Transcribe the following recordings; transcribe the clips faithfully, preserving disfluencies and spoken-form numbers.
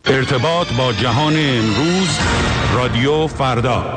ارتباط با جهان امروز، رادیو فردا.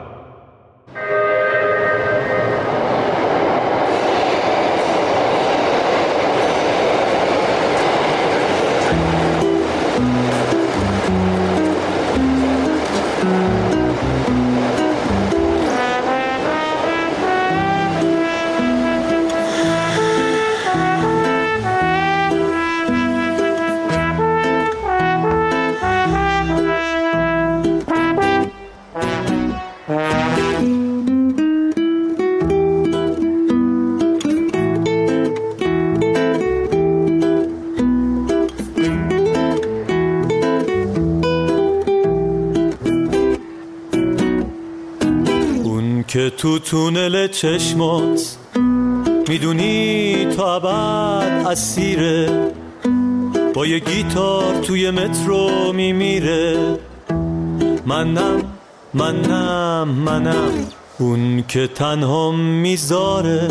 که تو تونل چشمات میدونی تا ابد اسیره، با یه گیتار توی مترو میمیره. منم منم منم اون که تنها میذاره،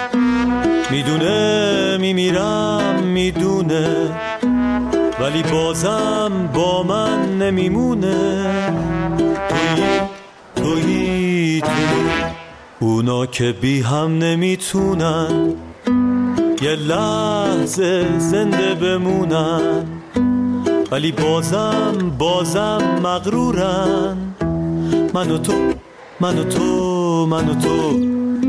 میدونه میمیرم میدونه، ولی بازم با من نمیمونه. توی توی توی اونا که بی هم نمیتونن یه لحظه زنده بمونن، ولی بازم بازم مغرورن. من و تو من و تو من و تو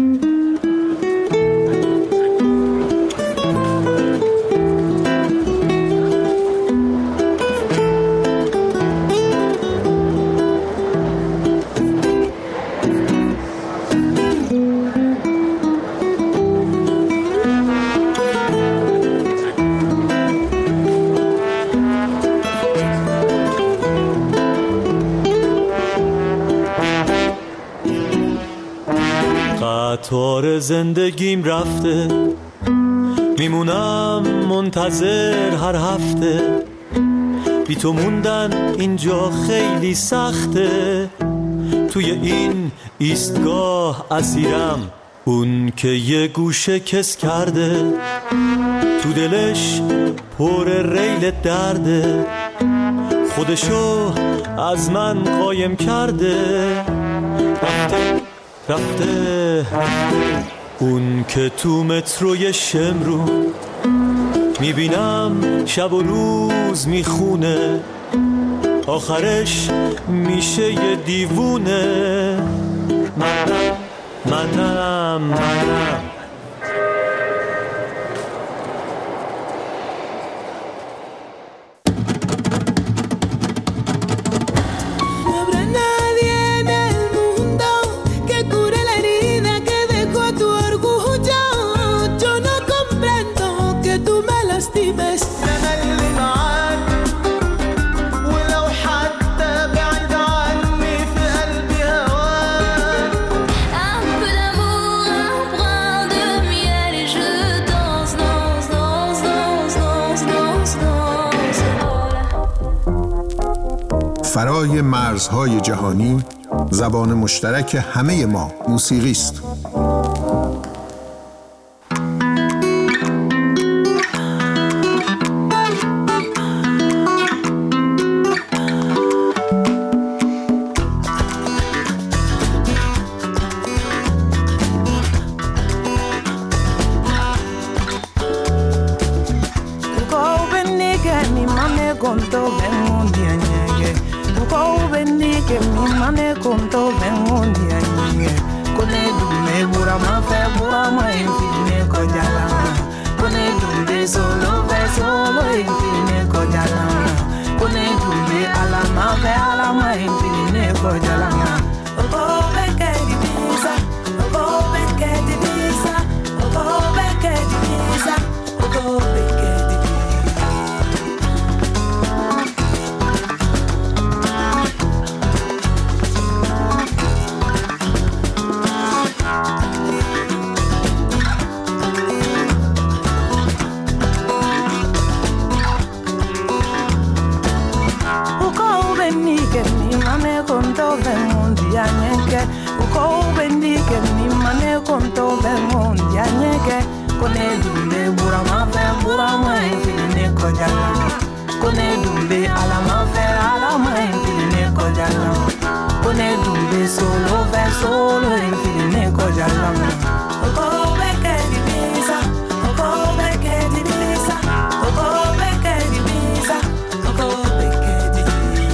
قطار زندگیم رفته، میمونم منتظر هر هفته. بی تو موندن اینجا خیلی سخته، توی این ایستگاه اسیرم. اون که یه گوشه کس کرده، تو دلش پر ریل درده، خودشو از من قایم کرده. رفته رفته رفته اون که تو متروی شمرو میبینم شب و روز میخونه، آخرش میشه یه دیوونه. منم منم منم فرای مرزهای جهانی، زبان مشترک همه ما موسیقی است. kone dumbe alama fe alama infine ko jalam kone dumbe solo fe solo infine ko jalam ko beke di visa ko beke di visa ko beke di visa ko beke di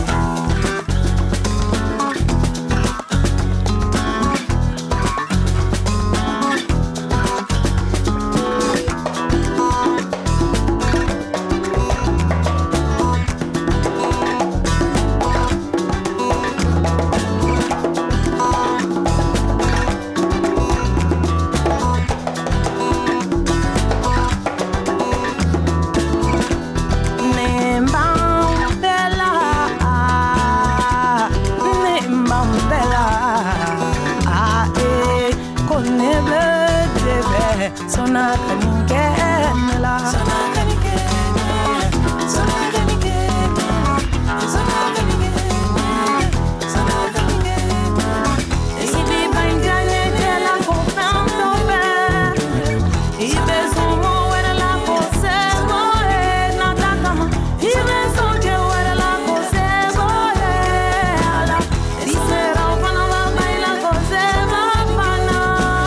Sona kanike mela Sona kanike Sona kanike Sona kanike Sona kanike Si bi banjane de la confam no be I besomo wera la cose more na takama I besoje wera la cose more ala Disera ufana wa baila cose ma pana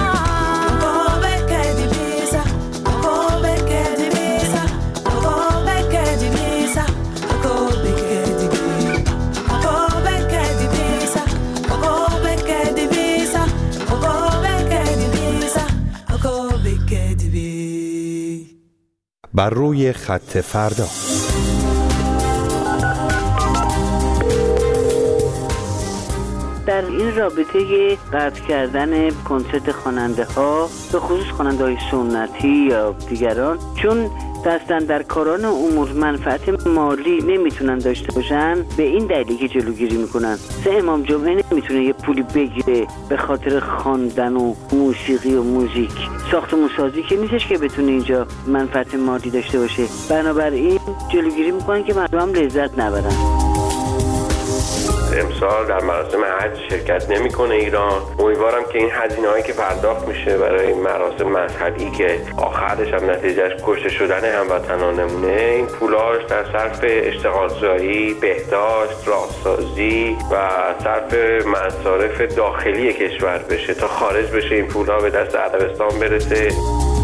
بر روی خط فردا. در این رابطه قطع کردن کنسرت خواننده ها به خصوص خواننده های سنتی یا دیگران چون دستن در کاران امور منفعت مالی نمیتونن داشته باشن به این دلیلی که جلوگیری میکنن. سه امام جمعه نمیتونه یه پولی بگیره به خاطر خواندن و موسیقی و موزیک ساختمون سازی که نیستش که بتونه اینجا منفعت مالی داشته باشه. بنابراین جلوگیری میکنن که مردم لذت نبرن. امسال در مراسم حج شرکت نمیکنه ایران. امیدوارم که این هزینه‌هایی که پرداخت میشه برای این مراسم مذهبی که آخرش هم نتیجهش کشته شدن هموطنانمونه این پولاش در صرف اشتغالزایی، بهداشت، راهسازی و صرف مصارف داخلی کشور بشه تا خارج بشه این پولا به دست عربستان برسه.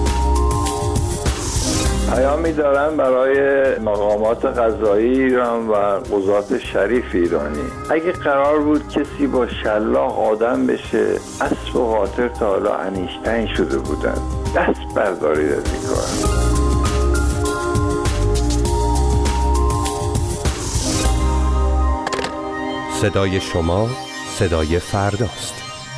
پیامی دارم برای مقامات قضایی ایران و قضات شریف ایرانی. اگه قرار بود کسی با شلاق آدم بشه اسب و قاطر تا حالا انیشتین شده بودن، دست بردارید از این کار. صدای شما صدای فرداست.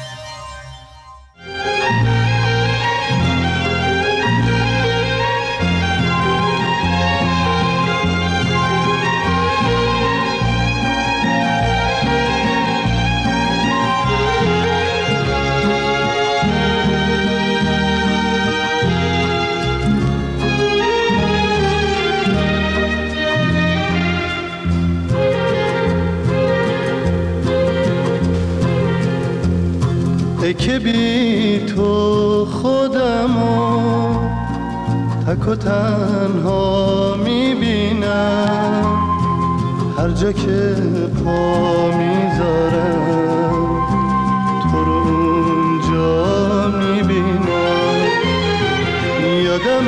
که بی تو خودمو تک و تنها میبینم، هر جا که پا میذارم تو رو اونجا میبینم. یادم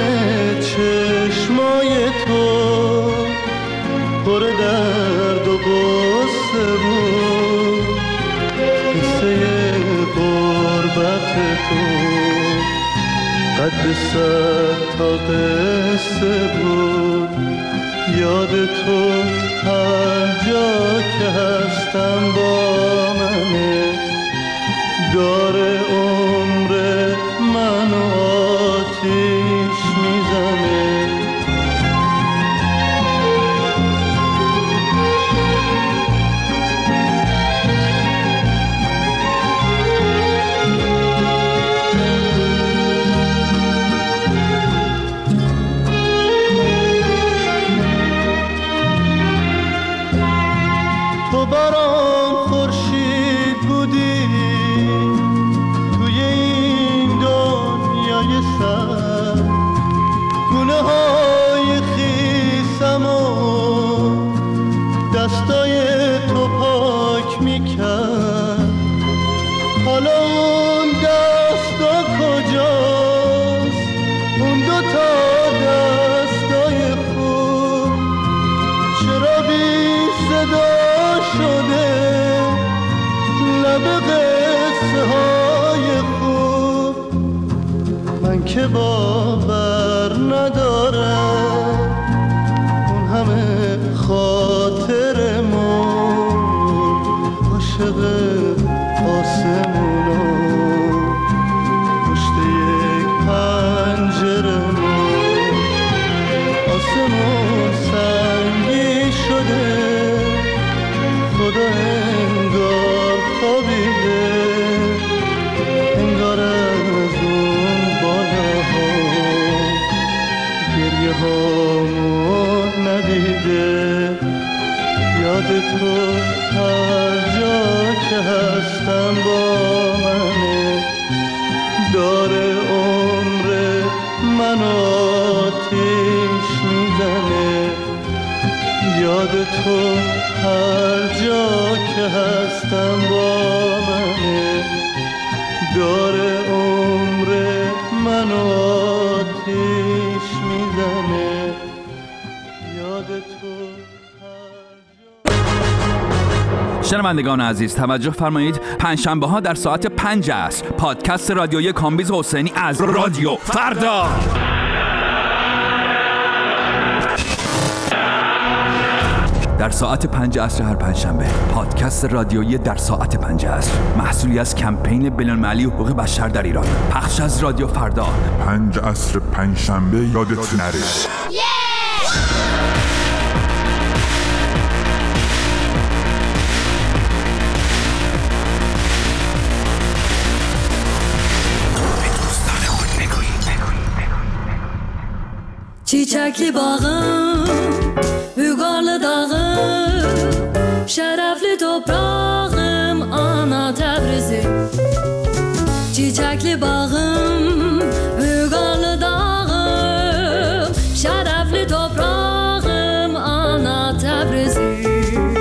چشمای تو پر درد و غصه بود، قصه غربت تو قد صد تا قصه بود. یاد تو هر جا که هستم با منه، داره عمر منو آتیش میزنه. تو برام جدا شده لب قصه های خوب من که باور ندارم اون همه خاطرمون عاشق آسمونا پشت یک پنجرمون آسمون سنگی شده خدا انگار خوابیده انگار از اون بالاها گریه هامون ندیده یاد تو هر جا که هستم با منه داره عمر من آتیش میزنه یاد تو هر جا که هستم با منه داره عمر من آتیش میزنه یاد تو شنوندگان عزیز توجه فرمایید، پنجشنبه ها در ساعت پنج است پادکست رادیویی کامبیز حسینی از رادیو فردا. در ساعت پنج عصر هر پنجشنبه پادکست رادیویی در ساعت پنج عصر محصولی از کمپین بین‌المللی حقوق بشر در ایران، پخش از رادیو فردا. پنج عصر پنجشنبه یادت نره. Çiçekli bağım, Ügarlı dağım, şerefli toprağım, ana Tebrizim. Çiçekli bağım, Ügarlı dağım, şerefli toprağım, ana Tebrizim.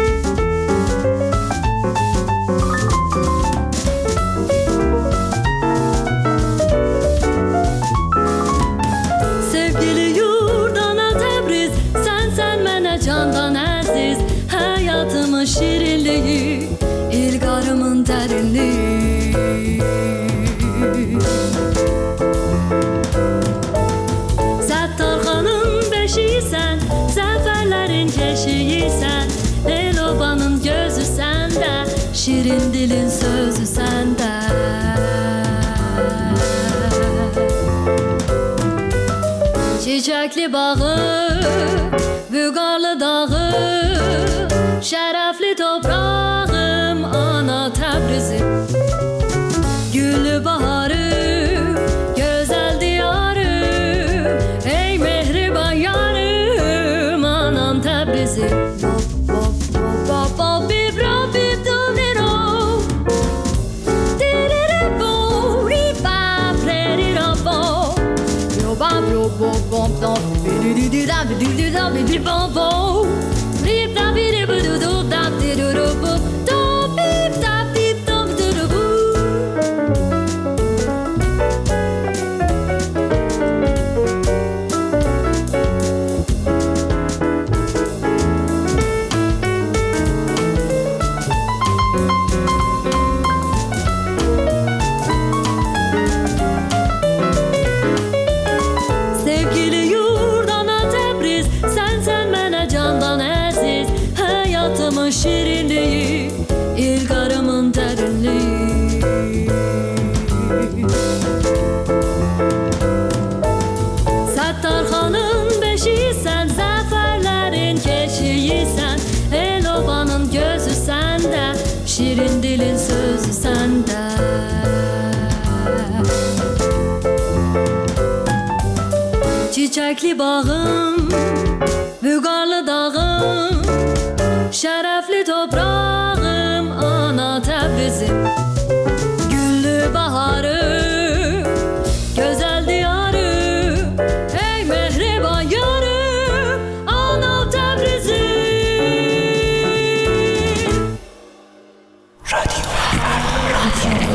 Şirinliği, ilgarımın derinliği. Settarxanın beşiysen, zaferlerin keşiysen, Elobanın gözü sende, şirin dilin sözü sende. Çiçekli bağı, Vügarlı dağı, şerefli toprağım, ana Tebrizim. Güllü baharım, güzel diyarım, ey mehriban yarım, anam Tebrizim. Şirinliği, ilgarımın derinliği. Settarxanın beşiysen, zaferlerin keşiysen, Elobanın gözü sende, şirin dilin sözü sende. Çiçekli bağım, Vügarlı dağım, şerefli toprağım, ana Tebrizim. Güllü baharım, güzel diyarım, ey mehriban yarım, ana Tebrizim. Radyo Radyo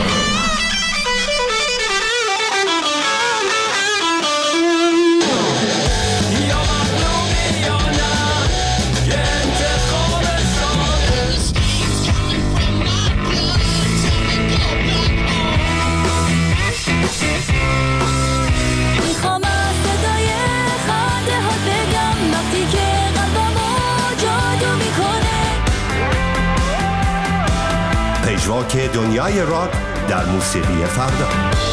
مجراک دنیای راک در موسیقی فردا.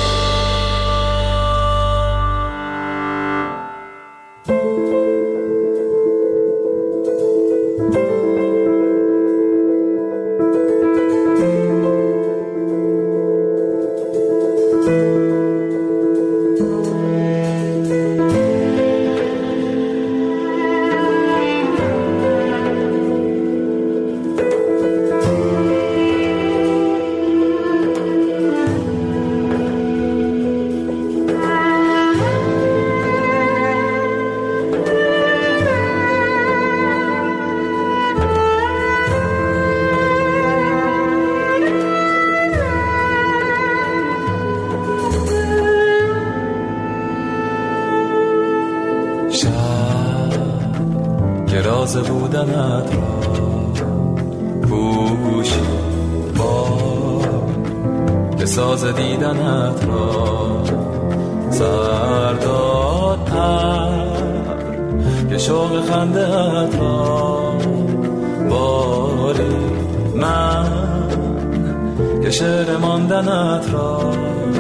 تازه بودنت را پوشی با که ساز دیدنت را سرداد پر که شوق خنده‌ات را باری من که شعر ماندنت را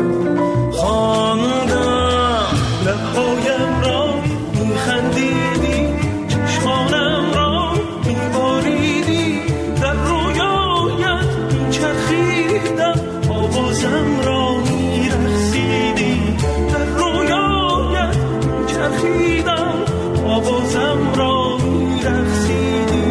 خواندم لبهایم را میخندیدی چشمانم را میباریدی در رویایت میچرخیدم آوازم را میرقصیدی در رویایت میچرخیدم آوازم را میرقصیدی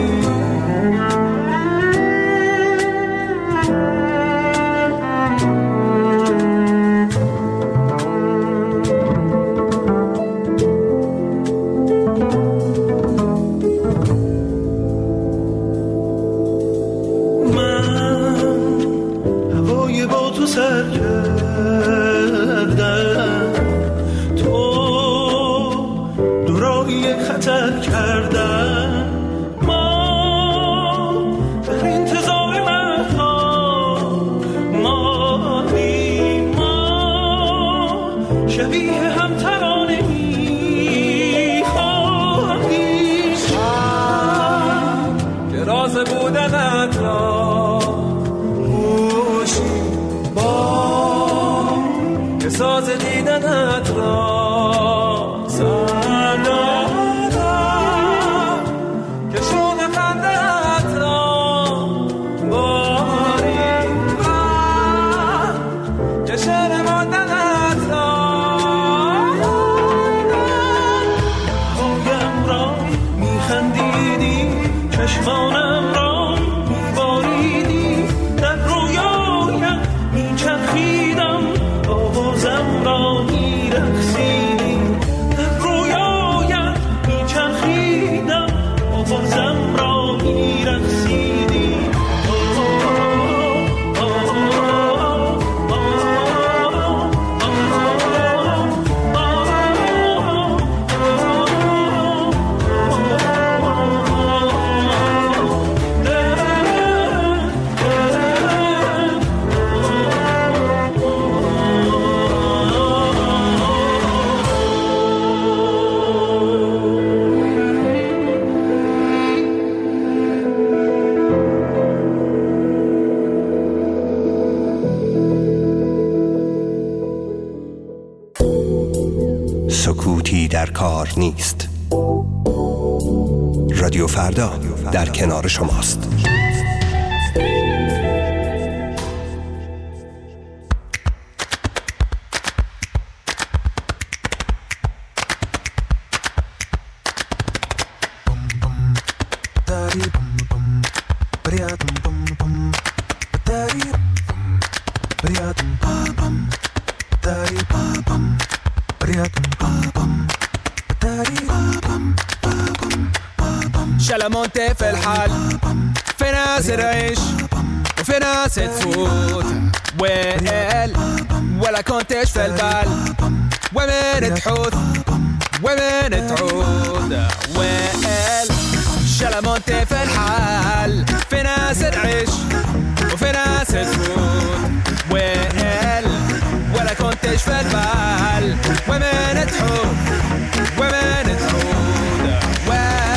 سکوتی در کار نیست. رادیو فردا در کنار شماست. شلمونتي في الحال في ناس تعيش وفي ناس تفوت ويل ولا كنتش في البال ومن تحوث ومن تعود ويل شلمونتي في الحال في ناس تعيش وفي ناس تفوت ويل ولا كنتش في البال ومن تحوث ومن تعود ويل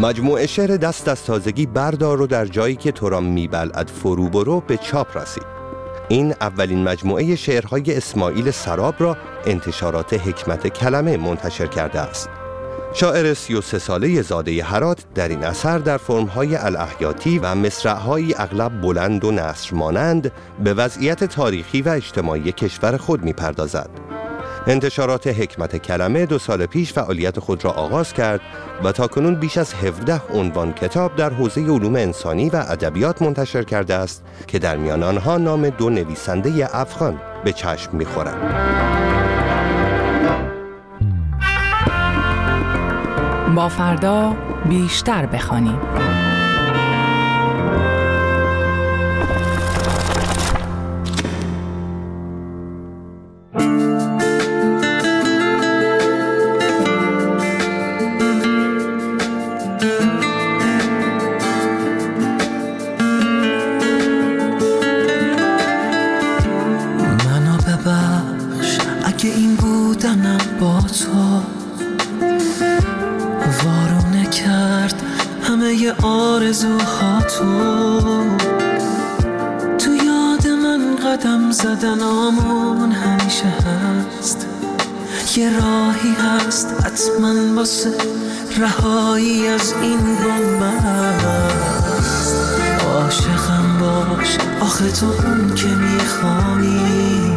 مجموعه شعر دست از تازگی بردار رو در جایی که تو را میبلعد فرو برو به چاپ رسید. این اولین مجموعه شعرهای اسماعیل سراب را انتشارات حکمت کلمه منتشر کرده است. شاعر سی و سه ساله زاده هرات در این اثر در فرم‌های الاحیاتی و مصرع‌هایی اغلب بلند و نثر مانند به وضعیت تاریخی و اجتماعی کشور خود می‌پردازد. انتشارات حکمت کلمه دو سال پیش فعالیت خود را آغاز کرد و تاکنون بیش از هفده عنوان کتاب در حوزه علوم انسانی و ادبیات منتشر کرده است که در میان آنها نام دو نویسنده افغان به چشم می‌خورد. با فردا بیشتر بخوانیم. منو ببخش اگه این بودنم با تو وارونه کرد همه آرزوها تو تو یاد من قدم زدنامون همیشه هست، یه راهی هست حتما واسه رهایی از این بنبست. عاشقم باش آخه تو اون که میخوانی،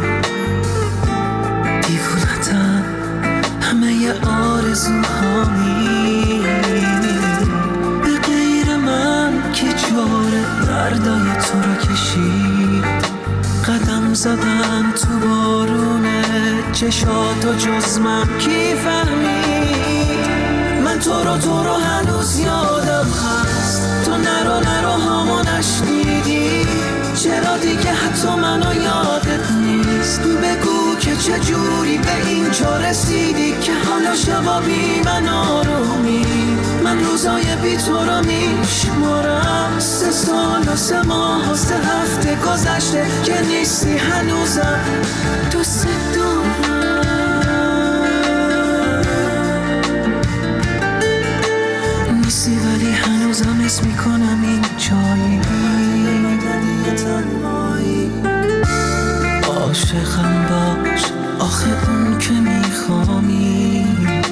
دیوونتم همه آرزوهایی، به غیر من که جور دردای تو رو کشید، قدم زدن تو بارونه چشاتو جز من کی فهمید. من تو رو تو رو هنوز یادم هست، تو نرو نرو هامو نشنیدی، چرا دیگه حتی منو یادت نیست. بگو که چجوری به این جا رسیدی که حالا شبا بی من آرومی. من روزای بی تو رو میشمارم، سه سال و سه ماه و سه هفته گذشته که نیستی هنوزم دوست دارم. نیستی ولی هنوزم حس میکنم این جایی عاشقم باش آخه اون که میخوامی،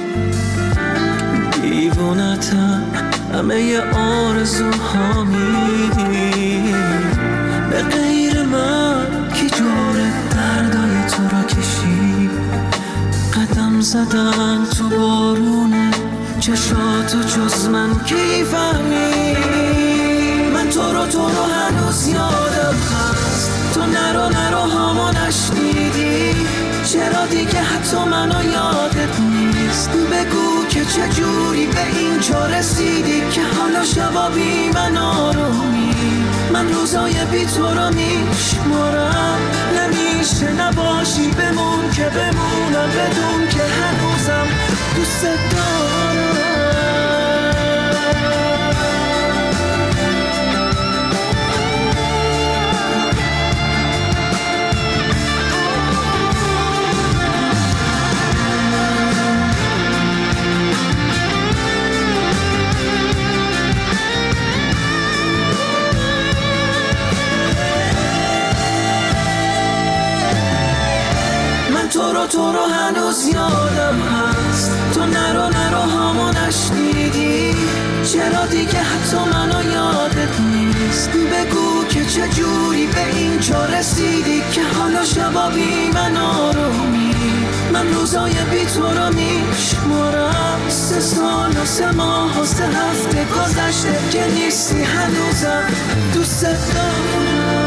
دیوونتم همه آرزوهامی، به غیر من کی جور دردای تو را کشید، قدم زدن تو بارونه چشاتو جز من کی فهمی. من تو رو تو رو هنوز یادم هست، تو نرو نرو هامو نشنیدی، چرا دیگه حتی منو یادت نیست. بگو که چجوری به این جا رسیدی که حالا شبا بی من آرومی. من روزای بی تو رو میشمارم، نمیشه نباشی بمون که بمونم، بدون که هنوزم دوست دارم. تو رو تو رو هنوز یادم هست، تو نرو نرو هامو نشنیدی، چرا دیگه حتی منو یادت نیست. بگو که چجوری به این جا رسیدی که حالا شبا بی من آرومی. من روزای بی تو رو میشمارم، سه سال و سه ماه و سه هفته گذشته که نیستی هنوزم دوست دارم.